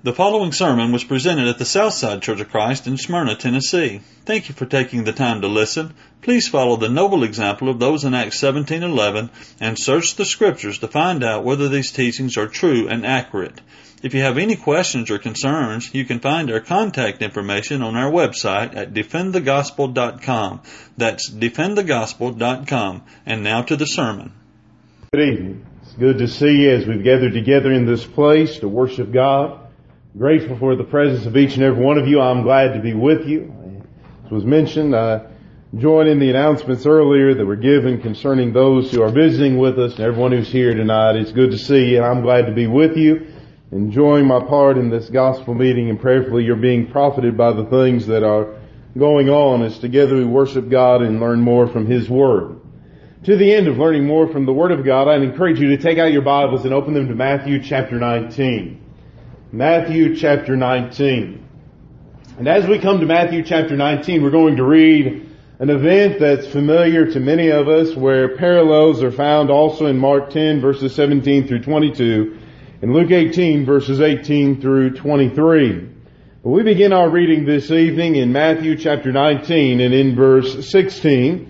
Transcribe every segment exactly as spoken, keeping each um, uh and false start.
The following sermon was presented at the Southside Church of Christ in Smyrna, Tennessee. Thank you for taking the time to listen. Please follow the noble example of those in Acts seventeen eleven and search the Scriptures to find out whether these teachings are true and accurate. If you have any questions or concerns, you can find our contact information on our website at defend the gospel dot com. That's defend the gospel dot com. And now to the sermon. Good evening. It's good to see you as we've gathered together in this place to worship God. Grateful for the presence of each and every one of you. I'm glad to be with you. As was mentioned, I joined in the announcements earlier that were given concerning those who are visiting with us and everyone who's here tonight. It's good to see you, and I'm glad to be with you, enjoying my part in this gospel meeting, and prayerfully you're being profited by the things that are going on as together we worship God and learn more from His Word. To the end of learning more from the Word of God, I'd encourage you to take out your Bibles and open them to Matthew chapter nineteen. Matthew chapter nineteen. And as we come to Matthew chapter nineteen, we're going to read an event that's familiar to many of us, where parallels are found also in Mark ten verses seventeen through twenty-two and Luke eighteen verses eighteen through twenty-three. But we begin our reading this evening in Matthew chapter nineteen and in verse sixteen,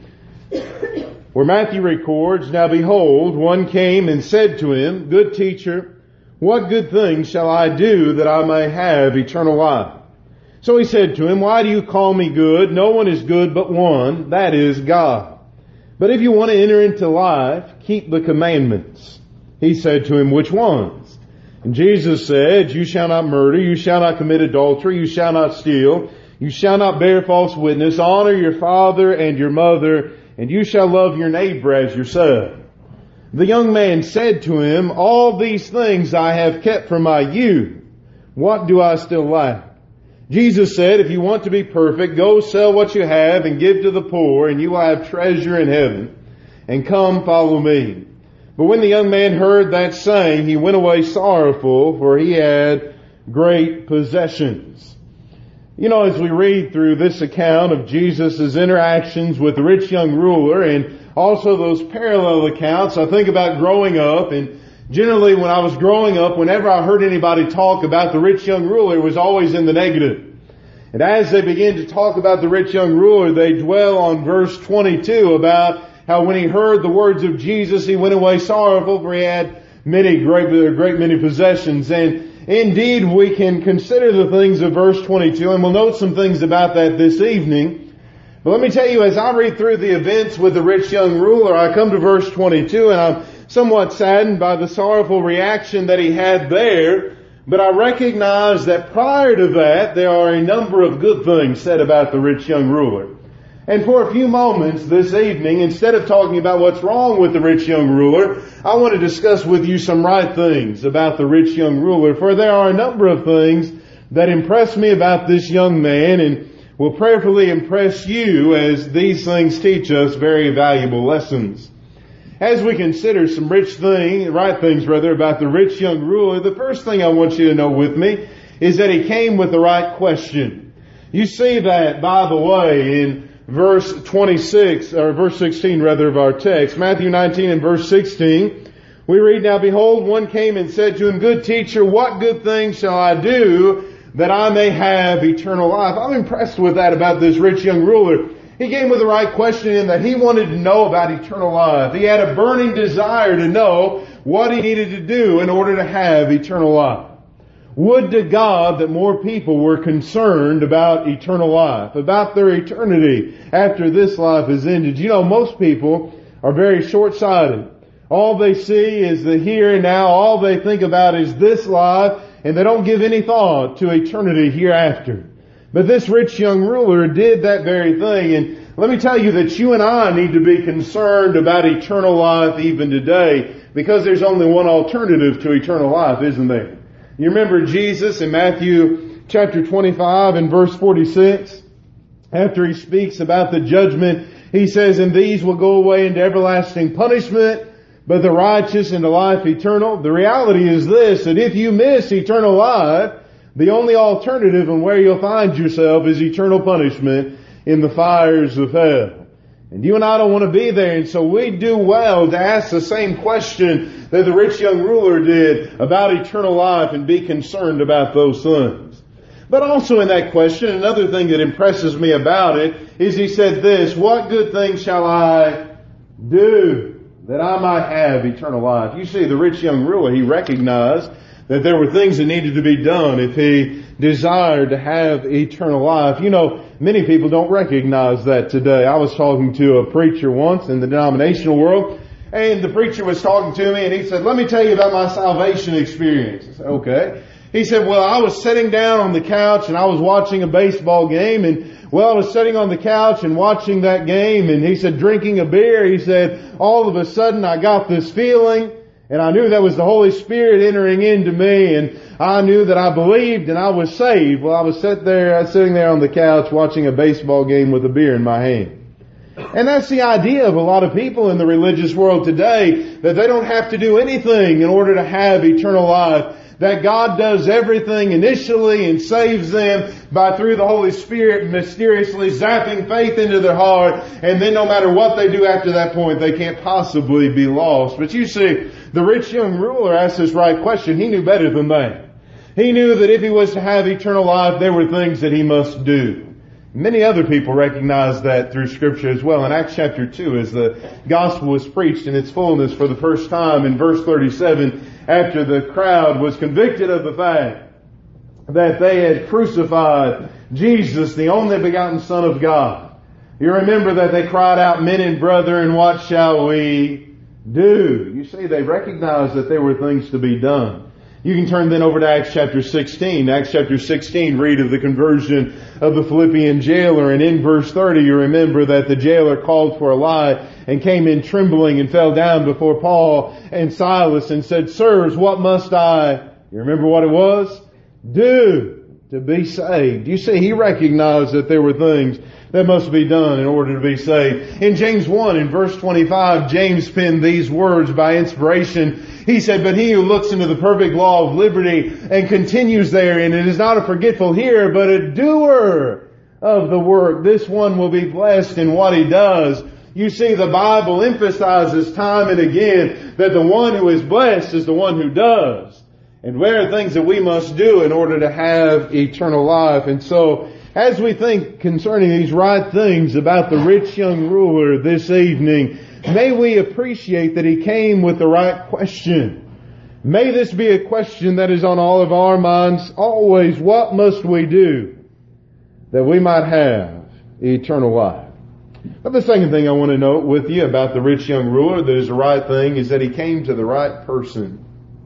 where Matthew records, "Now behold, one came and said to him, Good teacher, what good thing shall I do that I may have eternal life? So he said to him, Why do you call me good? No one is good but one, that is God. But if you want to enter into life, keep the commandments. He said to him, Which ones? And Jesus said, You shall not murder, you shall not commit adultery, you shall not steal, you shall not bear false witness, honor your father and your mother, and you shall love your neighbor as yourself. The young man said to him, All these things I have kept from my youth. What do I still lack? Jesus said, If you want to be perfect, go sell what you have and give to the poor, and you will have treasure in heaven. And come, follow me. But when the young man heard that saying, he went away sorrowful, for he had great possessions. You know, as we read through this account of Jesus' interactions with the rich young ruler, and also those parallel accounts, I think about growing up, and generally when I was growing up, whenever I heard anybody talk about the rich young ruler, it was always in the negative. And as they begin to talk about the rich young ruler, they dwell on verse twenty-two about how when he heard the words of Jesus, he went away sorrowful, for he had many great, great many possessions. And indeed, we can consider the things of verse twenty-two, and we'll note some things about that this evening. But let me tell you, as I read through the events with the rich young ruler, I come to verse twenty-two, and I'm somewhat saddened by the sorrowful reaction that he had there. But I recognize that prior to that, there are a number of good things said about the rich young ruler. And for a few moments this evening, instead of talking about what's wrong with the rich young ruler, I want to discuss with you some right things about the rich young ruler. For there are a number of things that impress me about this young man, and will prayerfully impress you as these things teach us very valuable lessons. As we consider some rich thing, right things rather, about the rich young ruler, the first thing I want you to know with me is that he came with the right question. You see that, by the way, in verse twenty-six, or verse sixteen rather of our text, Matthew nineteen and verse sixteen, we read, Now behold, one came and said to him, Good teacher, what good thing shall I do that I may have eternal life? I'm impressed with that about this rich young ruler. He came with the right question in that he wanted to know about eternal life. He had a burning desire to know what he needed to do in order to have eternal life. Would to God that more people were concerned about eternal life, about their eternity after this life is ended. You know, most people are very short-sighted. All they see is the here and now. All they think about is this life, and they don't give any thought to eternity hereafter. But this rich young ruler did that very thing. And let me tell you that you and I need to be concerned about eternal life even today, because there's only one alternative to eternal life, isn't there? You remember Jesus in Matthew chapter twenty-five and verse forty-six? After he speaks about the judgment, he says, And these will go away into everlasting punishment, but the righteous into life eternal. The reality is this, that if you miss eternal life, the only alternative and where you'll find yourself is eternal punishment in the fires of hell. And you and I don't want to be there. And so we do well to ask the same question that the rich young ruler did about eternal life and be concerned about those things. But also in that question, another thing that impresses me about it is he said this, what good thing shall I do that I might have eternal life? You see, the rich young ruler, he recognized that there were things that needed to be done if he desired to have eternal life. You know, many people don't recognize that today. I was talking to a preacher once in the denominational world, and the preacher was talking to me, and he said, let me tell you about my salvation experience. I said, okay. He said, well, I was sitting down on the couch, and I was watching a baseball game, and well, I was sitting on the couch and watching that game, and he said, drinking a beer. He said, all of a sudden I got this feeling, and I knew that was the Holy Spirit entering into me, and I knew that I believed and I was saved. Well, I was sitting there, sitting there on the couch watching a baseball game with a beer in my hand. And that's the idea of a lot of people in the religious world today, that they don't have to do anything in order to have eternal life. That God does everything initially and saves them by through the Holy Spirit mysteriously zapping faith into their heart, and then no matter what they do after that point, they can't possibly be lost. But you see, the rich young ruler asked this right question. He knew better than that. He knew that if he was to have eternal life, there were things that he must do. Many other people recognize that through Scripture as well. In Acts chapter two, as the gospel was preached in its fullness for the first time, in verse thirty-seven, after the crowd was convicted of the fact that they had crucified Jesus, the only begotten Son of God. You remember that they cried out, men and brethren, what shall we do? You see, they recognized that there were things to be done. You can turn then over to Acts chapter sixteen. Acts chapter sixteen, read of the conversion of the Philippian jailer. And in verse thirty, you remember that the jailer called for a light and came in trembling and fell down before Paul and Silas and said, sirs, what must I, you remember what it was? Do to be saved. You see, he recognized that there were things that must be done in order to be saved. In James one, in verse twenty-five, James penned these words by inspiration. He said, but he who looks into the perfect law of liberty and continues therein, and is not a forgetful hearer, but a doer of the work, this one will be blessed in what he does. You see, the Bible emphasizes time and again that the one who is blessed is the one who does. And there are things that we must do in order to have eternal life. And so, as we think concerning these right things about the rich young ruler this evening, may we appreciate that he came with the right question. May this be a question that is on all of our minds always. What must we do that we might have eternal life? But the second thing I want to note with you about the rich young ruler that is the right thing is that he came to the right person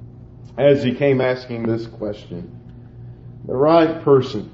as he came asking this question. The right person.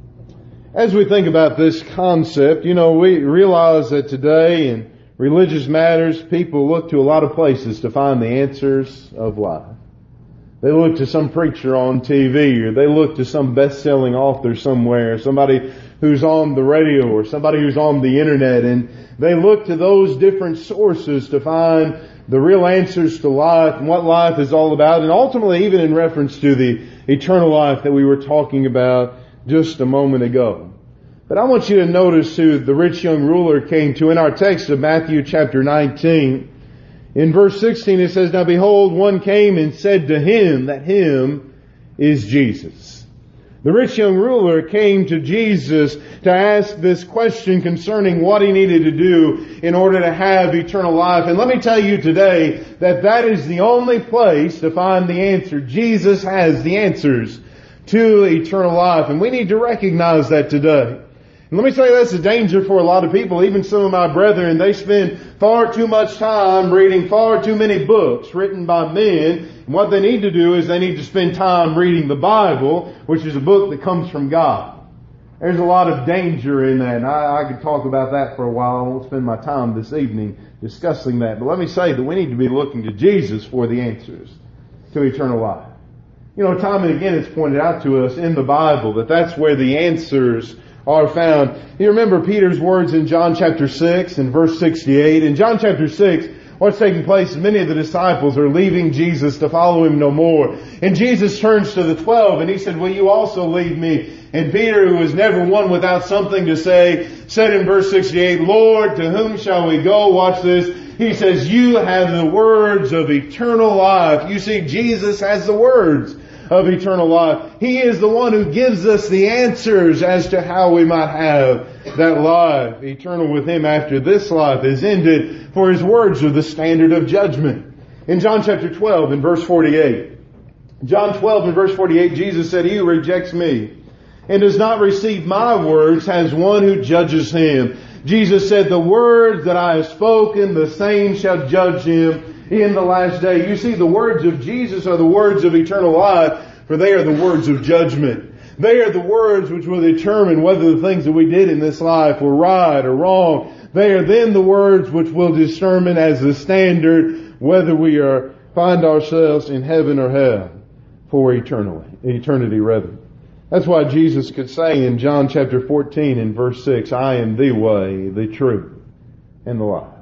As we think about this concept, you know, we realize that today in religious matters, people look to a lot of places to find the answers of life. They look to some preacher on T V, or they look to some best-selling author somewhere, somebody who's on the radio, or somebody who's on the internet, and they look to those different sources to find the real answers to life and what life is all about, and ultimately even in reference to the eternal life that we were talking about just a moment ago. But I want you to notice who the rich young ruler came to in our text of Matthew chapter nineteen. In verse sixteen it says, now behold, one came and said to him, that him is Jesus. The rich young ruler came to Jesus to ask this question concerning what he needed to do in order to have eternal life. And let me tell you today that that is the only place to find the answer. Jesus has the answers to eternal life. And we need to recognize that today. And let me tell you, that's a danger for a lot of people. Even some of my brethren, they spend far too much time reading far too many books written by men. And what they need to do is they need to spend time reading the Bible, which is a book that comes from God. There's a lot of danger in that. And I, I could talk about that for a while. I won't spend my time this evening discussing that. But let me say that we need to be looking to Jesus for the answers to eternal life. You know, time and again it's pointed out to us in the Bible that that's where the answers are found. You remember Peter's words in John chapter six and verse sixty-eight. In John chapter six, What's taking place is many of the disciples are leaving Jesus to follow Him no more. And Jesus turns to the twelve and He said, will you also leave me? And Peter, who was never one without something to say, said in verse sixty-eight, Lord, to whom shall we go? Watch this. He says, you have the words of eternal life. You see, Jesus has the words of eternal life. He is the one who gives us the answers as to how we might have that life eternal with Him after this life is ended, for His words are the standard of judgment. In John chapter twelve and verse forty-eight, John twelve and verse forty-eight, Jesus said, he who rejects me and does not receive my words has one who judges him. Jesus said, the words that I have spoken, the same shall judge him in the last day. You see, the words of Jesus are the words of eternal life, for they are the words of judgment. They are the words which will determine whether the things that we did in this life were right or wrong. They are then the words which will determine as the standard whether we are find ourselves in heaven or hell for eternally, eternity rather. That's why Jesus could say in John chapter fourteen and verse six, I am the way, the truth, and the life.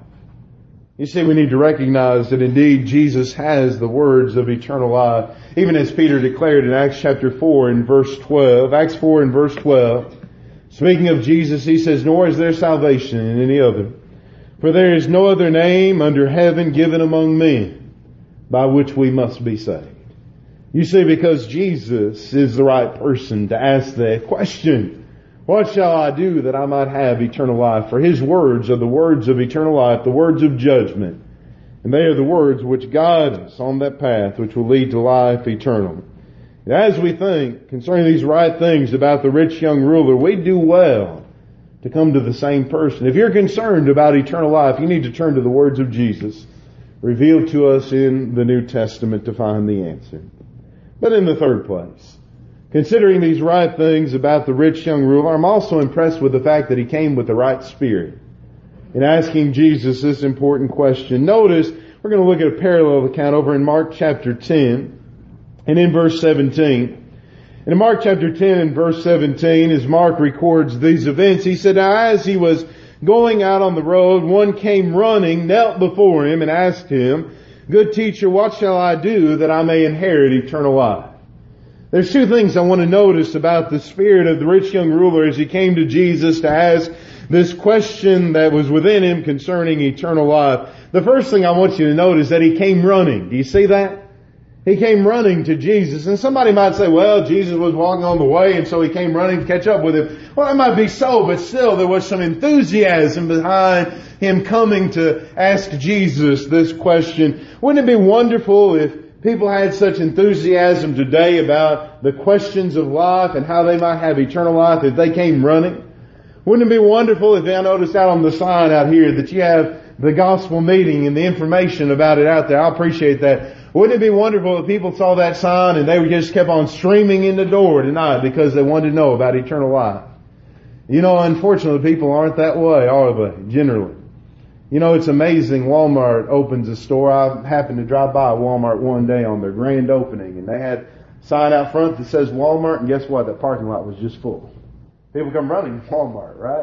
You see, we need to recognize that indeed Jesus has the words of eternal life. Even as Peter declared in Acts chapter four and verse twelve, Acts four and verse twelve, speaking of Jesus, he says, nor is there salvation in any other, for there is no other name under heaven given among men by which we must be saved. You see, because Jesus is the right person to ask that question. What shall I do that I might have eternal life? For His words are the words of eternal life, the words of judgment. And they are the words which guide us on that path which will lead to life eternal. And as we think concerning these right things about the rich young ruler, we do well to come to the same person. If you're concerned about eternal life, you need to turn to the words of Jesus, revealed to us in the New Testament, to find the answer. But in the third place, considering these right things about the rich young ruler, I'm also impressed with the fact that he came with the right spirit in asking Jesus this important question. Notice, we're going to look at a parallel account over in Mark chapter ten and in verse seventeen. And in Mark chapter ten and verse seventeen, as Mark records these events, he said, now as he was going out on the road, one came running, knelt before him and asked him, good teacher, what shall I do that I may inherit eternal life? There's two things I want to notice about the spirit of the rich young ruler as he came to Jesus to ask this question that was within him concerning eternal life. The first thing I want you to note is that he came running. Do you see that? He came running to Jesus. And somebody might say, well, Jesus was walking on the way and so he came running to catch up with him. Well, that might be so, but still there was some enthusiasm behind him coming to ask Jesus this question. Wouldn't it be wonderful if people had such enthusiasm today about the questions of life and how they might have eternal life if they came running? Wouldn't it be wonderful if I noticed out on the sign out here that you have the gospel meeting and the information about it out there? I appreciate that. Wouldn't it be wonderful if people saw that sign and they just kept on streaming in the door tonight because they wanted to know about eternal life? You know, unfortunately, people aren't that way, are they? Generally. You know, it's amazing. Walmart opens a store. I happened to drive by Walmart one day on their grand opening, and they had a sign out front that says Walmart, and guess what? The parking lot was just full. People come running to Walmart, right?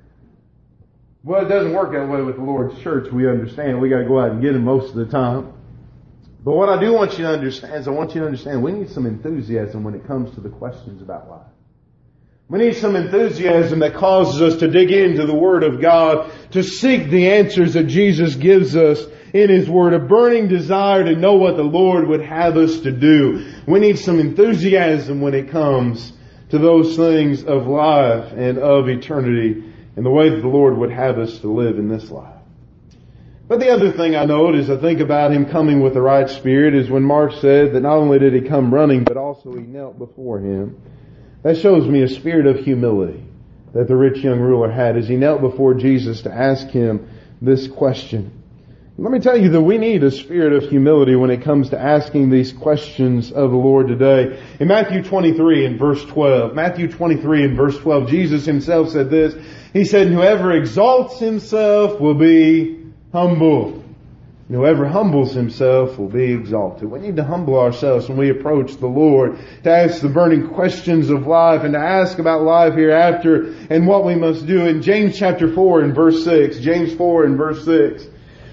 Well, it doesn't work that way with the Lord's church. We understand. We got to go out and get them most of the time. But what I do want you to understand is I want you to understand we need some enthusiasm when it comes to the questions about life. We need some enthusiasm that causes us to dig into the Word of God, to seek the answers that Jesus gives us in His Word, a burning desire to know what the Lord would have us to do. We need some enthusiasm when it comes to those things of life and of eternity and the way that the Lord would have us to live in this life. But the other thing I note as I think about Him coming with the right spirit is when Mark said that not only did He come running, but also He knelt before Him. That shows me a spirit of humility that the rich young ruler had as he knelt before Jesus to ask Him this question. Let me tell you that we need a spirit of humility when it comes to asking these questions of the Lord today. In Matthew twenty-three and verse twelve, Matthew twenty-three and verse twelve, Jesus Himself said this. He said, whoever exalts himself will be humble. And whoever humbles himself will be exalted. We need to humble ourselves when we approach the Lord to ask the burning questions of life and to ask about life hereafter and what we must do. In James chapter four and verse six, James four and verse six,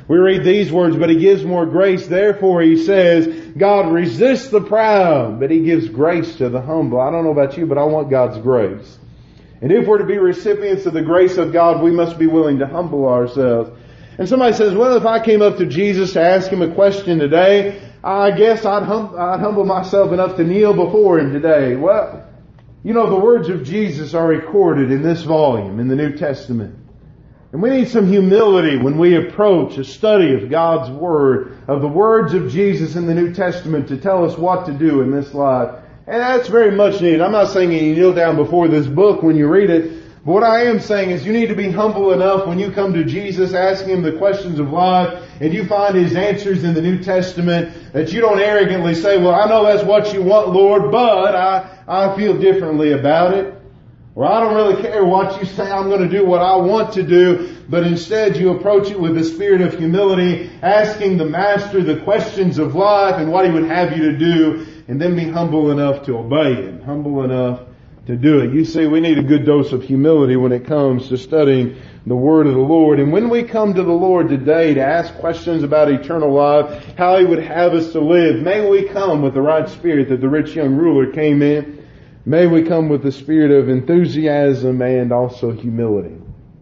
we read these words, but He gives more grace. Therefore, He says, God resists the proud, but He gives grace to the humble. I don't know about you, but I want God's grace. And if we're to be recipients of the grace of God, we must be willing to humble ourselves. And somebody says, well, if I came up to Jesus to ask Him a question today, I guess I'd, hum- I'd humble myself enough to kneel before Him today. Well, you know, the words of Jesus are recorded in this volume, in the New Testament. And we need some humility when we approach a study of God's Word, of the words of Jesus in the New Testament to tell us what to do in this life. And that's very much needed. I'm not saying you kneel down before this book when you read it. But what I am saying is you need to be humble enough when you come to Jesus asking Him the questions of life and you find His answers in the New Testament that you don't arrogantly say, well, I know that's what you want, Lord, but I, I feel differently about it. Or I don't really care what you say, I'm going to do what I want to do. But instead you approach it with the spirit of humility, asking the Master the questions of life and what He would have you to do, and then be humble enough to obey Him, humble enough to do it. You see, we need a good dose of humility when it comes to studying the Word of the Lord. And when we come to the Lord today to ask questions about eternal life, how He would have us to live, may we come with the right spirit that the rich young ruler came in. May we come with the spirit of enthusiasm and also humility.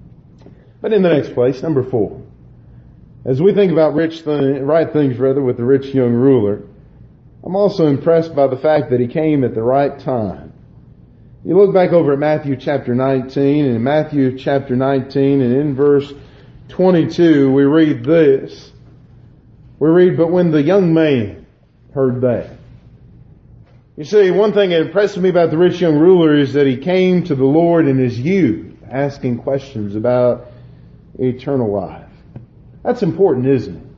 But in the next place, number four, as we think about rich th- right things rather with the rich young ruler, I'm also impressed by the fact that he came at the right time. You look back over at Matthew chapter nineteen, and in Matthew chapter nineteen and in verse twenty-two we read this. We read, but when the young man heard that. You see, one thing that impressed me about the rich young ruler is that he came to the Lord in his youth, asking questions about eternal life. That's important, isn't it?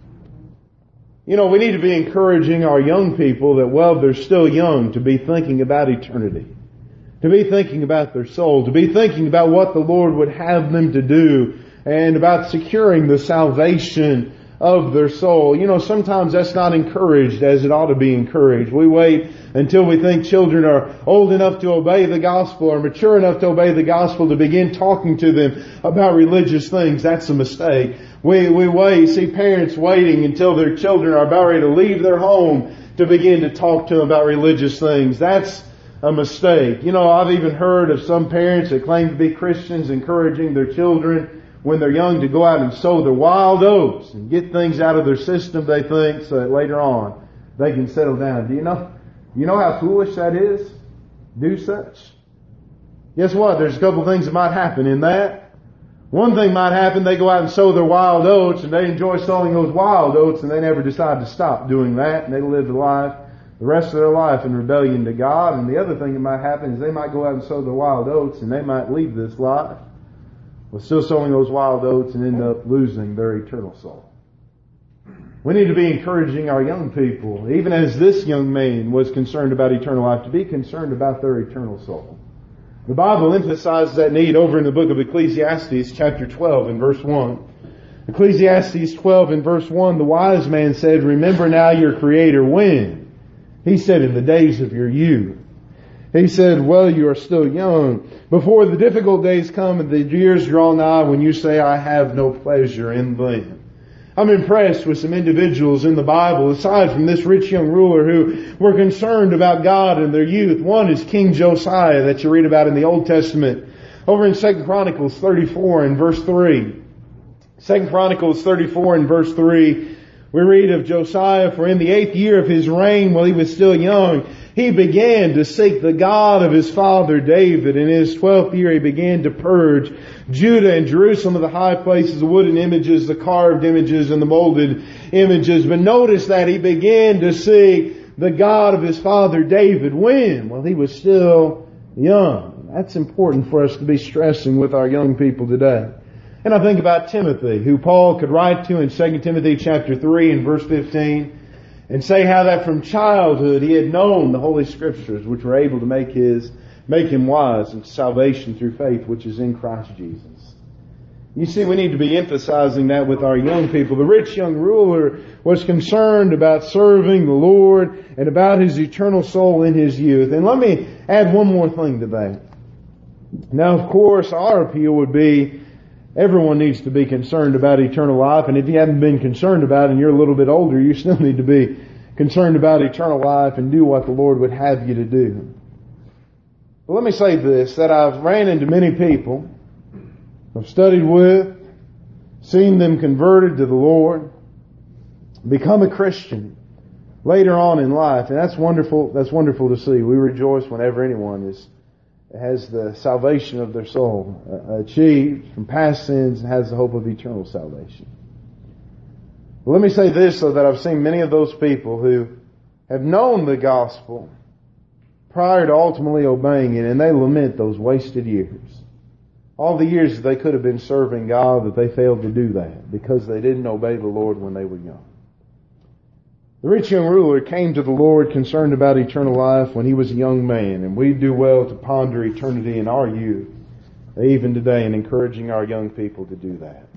You know, we need to be encouraging our young people that, well, they're still young, to be thinking about eternity, to be thinking about their soul, to be thinking about what the Lord would have them to do, and about securing the salvation of their soul. You know, sometimes that's not encouraged as it ought to be encouraged. We wait until we think children are old enough to obey the gospel or mature enough to obey the gospel to begin talking to them about religious things. That's a mistake. We, we wait, see parents waiting until their children are about ready to leave their home to begin to talk to them about religious things. That's a mistake. You know, I've even heard of some parents that claim to be Christians encouraging their children when they're young to go out and sow their wild oats and get things out of their system, they think, so that later on they can settle down. Do you know, you know how foolish that is? Do such? Guess what? There's a couple of things that might happen in that. One thing might happen, they go out and sow their wild oats and they enjoy sowing those wild oats and they never decide to stop doing that and they live the life, the rest of their life in rebellion to God. And the other thing that might happen is they might go out and sow their wild oats and they might leave this life with still sowing those wild oats and end up losing their eternal soul. We need to be encouraging our young people, even as this young man was concerned about eternal life, to be concerned about their eternal soul. The Bible emphasizes that need over in the book of Ecclesiastes chapter twelve and verse one. Ecclesiastes twelve and verse one, the wise man said, remember now your Creator when? He said, in the days of your youth. He said, well, you are still young. Before the difficult days come and the years draw nigh when you say, I have no pleasure in them. I'm impressed with some individuals in the Bible, aside from this rich young ruler, who were concerned about God in their youth. One is King Josiah that you read about in the Old Testament. Over in Second Chronicles thirty-four and verse three. Second Chronicles thirty-four and verse three, we read of Josiah, for in the eighth year of his reign, while he was still young, he began to seek the God of his father David. In his twelfth year he began to purge Judah and Jerusalem of the high places, the wooden images, the carved images, and the molded images. But notice that he began to seek the God of his father David. When? Well, he was still young. That's important for us to be stressing with our young people today. And I think about Timothy, who Paul could write to in Second Timothy chapter three and verse fifteen, and say how that from childhood he had known the Holy Scriptures, which were able to make his make him wise in salvation through faith, which is in Christ Jesus. You see, we need to be emphasizing that with our young people. The rich young ruler was concerned about serving the Lord and about his eternal soul in his youth. And let me add one more thing to that. Now, of course, our appeal would be Everyone needs to be concerned about eternal life, and if you haven't been concerned about it and you're a little bit older, you still need to be concerned about eternal life and do what the Lord would have you to do. But let me say this, that I've ran into many people, I've studied with, seen them converted to the Lord, become a Christian later on in life, and that's wonderful. That's wonderful to see. We rejoice whenever anyone is has the salvation of their soul uh, achieved from past sins and has the hope of eternal salvation. But let me say this, so that I've seen many of those people who have known the gospel prior to ultimately obeying it, and they lament those wasted years. All the years that they could have been serving God, that they failed to do that because they didn't obey the Lord when they were young. The rich young ruler came to the Lord concerned about eternal life when he was a young man, and we do well to ponder eternity in our youth, even today, and encouraging our young people to do that.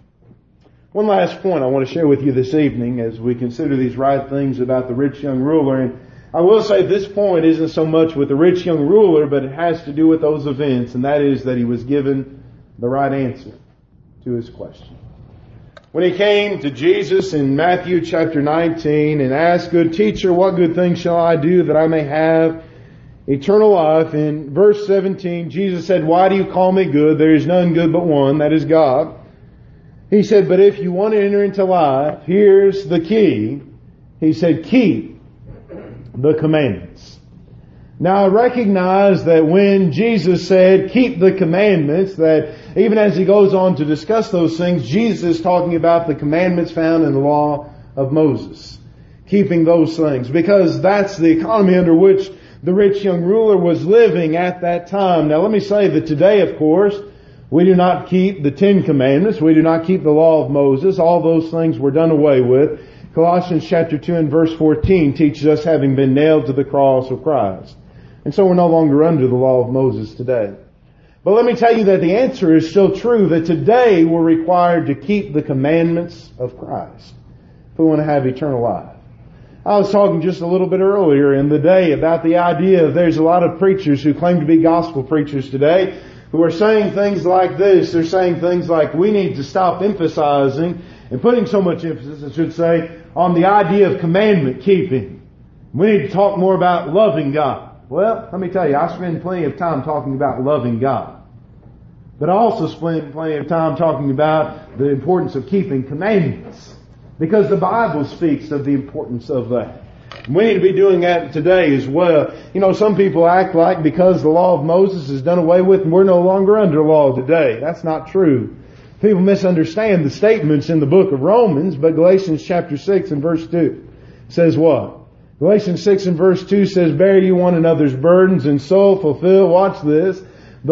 One last point I want to share with you this evening as we consider these right things about the rich young ruler, and I will say this point isn't so much with the rich young ruler, but it has to do with those events, and that is that he was given the right answer to his question. When he came to Jesus in Matthew chapter nineteen and asked, "Good teacher, what good thing shall I do that I may have eternal life?" In verse seventeen, Jesus said, "Why do you call me good? There is none good but one, that is God." He said, "But if you want to enter into life, here's the key." He said, "Keep the commandments." Now I recognize that when Jesus said, "Keep the commandments," that even as he goes on to discuss those things, Jesus is talking about the commandments found in the law of Moses. Keeping those things. Because that's the economy under which the rich young ruler was living at that time. Now let me say that today, of course, we do not keep the Ten Commandments. We do not keep the law of Moses. All those things were done away with. Colossians chapter two and verse fourteen teaches us having been nailed to the cross of Christ. And so we're no longer under the law of Moses today. But let me tell you that the answer is still true, that today we're required to keep the commandments of Christ if we want to have eternal life. I was talking just a little bit earlier in the day about the idea of there's a lot of preachers who claim to be gospel preachers today who are saying things like this. They're saying things like, we need to stop emphasizing and putting so much emphasis, I should say, on the idea of commandment keeping. We need to talk more about loving God. Well, let me tell you, I spend plenty of time talking about loving God. But I also spend plenty of time talking about the importance of keeping commandments. Because the Bible speaks of the importance of that. We need to be doing that today as well. You know, some people act like because the law of Moses is done away with and we're no longer under law today. That's not true. People misunderstand the statements in the book of Romans, but Galatians chapter six and verse two says what? Galatians six and verse two says, "Bear you one another's burdens and so fulfill," watch this, "the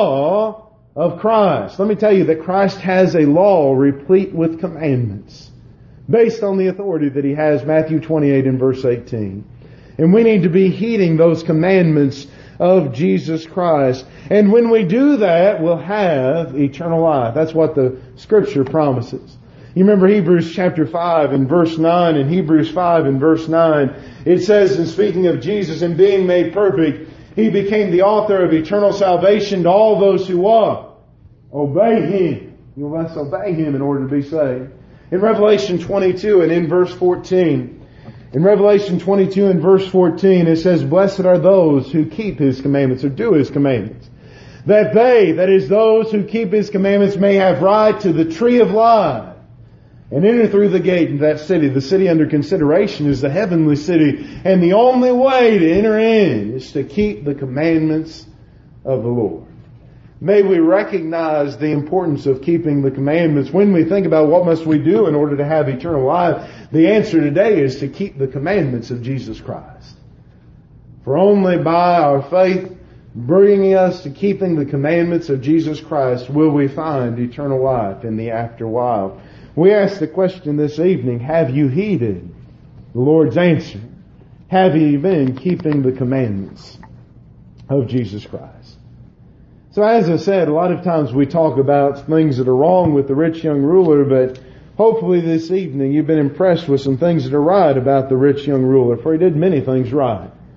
law of Christ." Let me tell you that Christ has a law replete with commandments based on the authority that He has, Matthew twenty-eight and verse eighteen. And we need to be heeding those commandments of Jesus Christ. And when we do that, we'll have eternal life. That's what the Scripture promises. You remember Hebrews chapter five and verse nine, and Hebrews five and verse nine, it says, in speaking of Jesus and being made perfect, He became the author of eternal salvation to all those who what? Obey Him. You must obey Him in order to be saved. In Revelation twenty-two and in verse fourteen, in Revelation twenty-two and verse fourteen, it says, "Blessed are those who keep His commandments," or do His commandments, "that they," that is those who keep His commandments, "may have right to the tree of life, and enter through the gate into that city." The city under consideration is the heavenly city. And the only way to enter in is to keep the commandments of the Lord. May we recognize the importance of keeping the commandments. When we think about what must we do in order to have eternal life, the answer today is to keep the commandments of Jesus Christ. For only by our faith bringing us to keeping the commandments of Jesus Christ will we find eternal life in the afterwhile. We ask the question this evening, have you heeded the Lord's answer? Have you been keeping the commandments of Jesus Christ? So as I said, a lot of times we talk about things that are wrong with the rich young ruler, but hopefully this evening you've been impressed with some things that are right about the rich young ruler, for he did many things right.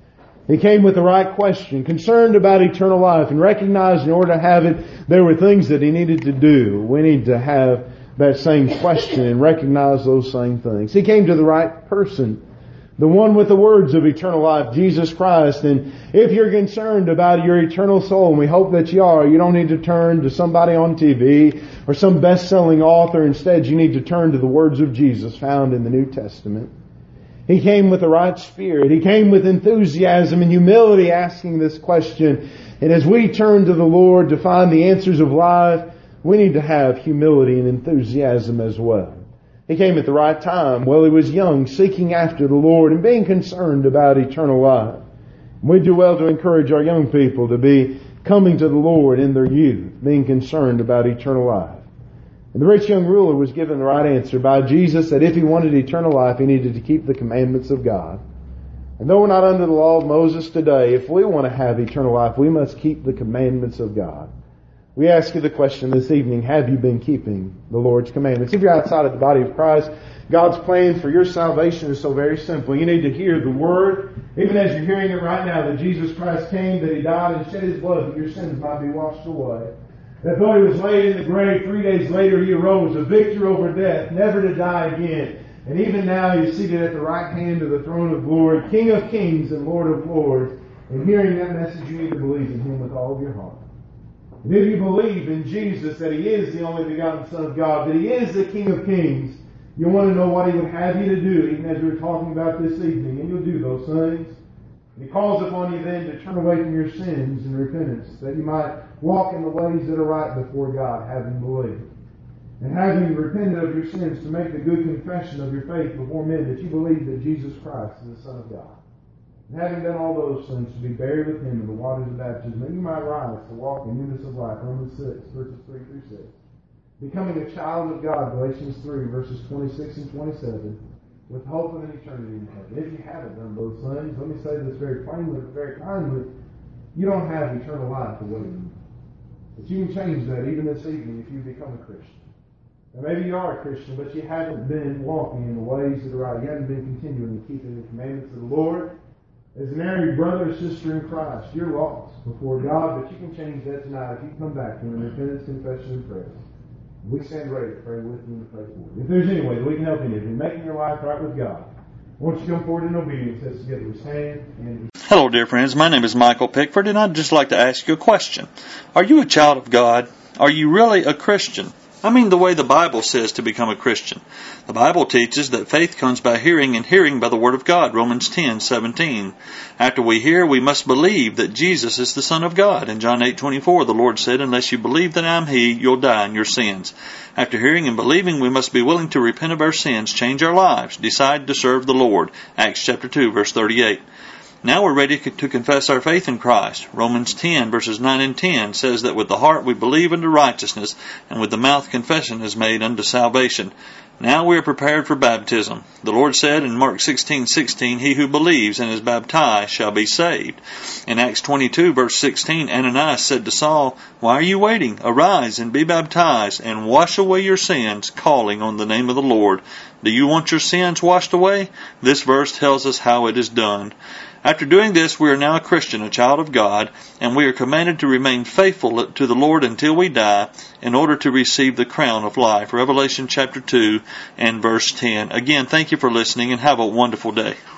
He came with the right question, concerned about eternal life, and recognized in order to have it, there were things that he needed to do. We need to have that same question and recognize those same things. He came to the right person, the one with the words of eternal life, Jesus Christ. And if you're concerned about your eternal soul, and we hope that you are, you don't need to turn to somebody on T V or some best-selling author. Instead, you need to turn to the words of Jesus found in the New Testament. He came with the right spirit. He came with enthusiasm and humility, asking this question. And as we turn to the Lord to find the answers of life, we need to have humility and enthusiasm as well. He came at the right time while he was young, seeking after the Lord and being concerned about eternal life. We do well to encourage our young people to be coming to the Lord in their youth, being concerned about eternal life. And the rich young ruler was given the right answer by Jesus that if he wanted eternal life, he needed to keep the commandments of God. And though we're not under the law of Moses today, if we want to have eternal life, we must keep the commandments of God. We ask you the question this evening, have you been keeping the Lord's commandments? If you're outside of the body of Christ, God's plan for your salvation is so very simple. You need to hear the Word, even as you're hearing it right now, that Jesus Christ came, that He died and shed His blood, that your sins might be washed away. That though He was laid in the grave, three days later He arose, a victor over death, never to die again. And even now He's seated at the right hand of the throne of glory, King of kings and Lord of lords. And hearing that message, you need to believe in Him with all of your heart. And if you believe in Jesus, that He is the only begotten Son of God, that He is the King of kings, you want to know what He would have you to do, even as we were talking about this evening, and you'll do those things. He calls upon you then to turn away from your sins and repentance, that you might walk in the ways that are right before God, having believed. And having repented of your sins, to make the good confession of your faith before men, that you believe that Jesus Christ is the Son of God. And having done all those things, to be buried with Him in the waters of baptism, that you might rise to walk in newness of life, Romans six, verses three through six. Becoming a child of God, Galatians three, verses twenty-six and twenty-seven, with hope of an eternity in heaven. If you haven't done those things, let me say this very plainly, very kindly, you don't have eternal life awaiting you. But you can change that even this evening if you become a Christian. Now maybe you are a Christian, but you haven't been walking in the ways that are right. You haven't been continuing to keep the commandments of the Lord. As an married brother or sister in Christ, you're lost before God, but you can change that tonight if you come back to Him in repentance, confession, and prayer. We stand ready to pray with you and to pray for you. If there's any way that we can help any of you in making your life right with God, won't you come forward in obedience as together we stand and... Hello, dear friends. My name is Michael Pickford, and I'd just like to ask you a question. Are you a child of God? Are you really a Christian? I mean the way the Bible says to become a Christian. The Bible teaches that faith comes by hearing, and hearing by the Word of God, Romans ten seventeen. After we hear, we must believe that Jesus is the Son of God. In John eight twenty-four, the Lord said, unless you believe that I am He, you'll die in your sins. After hearing and believing, we must be willing to repent of our sins, change our lives, decide to serve the Lord. Acts chapter two, verse thirty-eight. Now we're ready to confess our faith in Christ. Romans ten, verses nine and ten says that with the heart we believe unto righteousness, and with the mouth confession is made unto salvation. Now we are prepared for baptism. The Lord said in Mark sixteen sixteen, he who believes and is baptized shall be saved. In Acts twenty-two, verse sixteen, Ananias said to Saul, why are you waiting? Arise and be baptized, and wash away your sins, calling on the name of the Lord. Do you want your sins washed away? This verse tells us how it is done. After doing this, we are now a Christian, a child of God, and we are commanded to remain faithful to the Lord until we die in order to receive the crown of life. Revelation chapter two and verse ten. Again, thank you for listening, and have a wonderful day.